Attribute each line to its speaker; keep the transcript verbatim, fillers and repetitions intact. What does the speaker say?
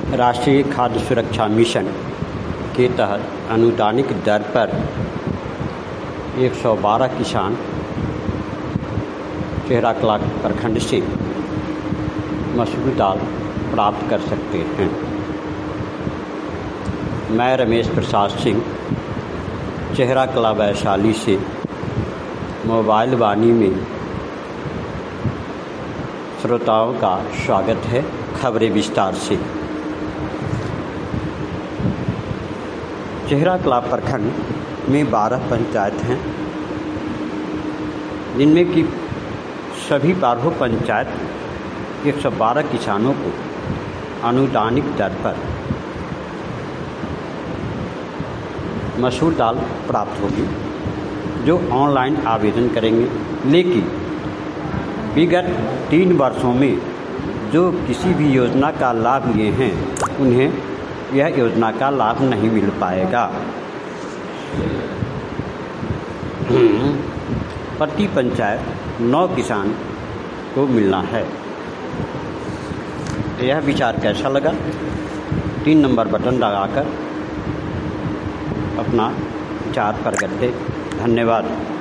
Speaker 1: राष्ट्रीय खाद्य सुरक्षा मिशन के तहत अनुदानित दर पर एक सौ बारह किसान चेहरा कला प्रखंड से मसूर दाल प्राप्त कर सकते हैं। मैं रमेश प्रसाद सिंह चेहरा कला वैशाली से मोबाइल वाणी में श्रोताओं का स्वागत है। खबरें विस्तार से। चेहरा कला प्रखंड में बारह पंचायत हैं, जिनमें कि सभी बारह पंचायत एक सौ बारह किसानों को अनुदानित दर पर मसूर दाल प्राप्त होगी, जो ऑनलाइन आवेदन करेंगे। लेकिन विगत तीन वर्षों में जो किसी भी योजना का लाभ लिए हैं, उन्हें यह योजना का लाभ नहीं मिल पाएगा। प्रति पंचायत नौ किसान को मिलना है। यह विचार कैसा लगा? तीन नंबर बटन दबाकर अपना विचार प्रकट करें। धन्यवाद।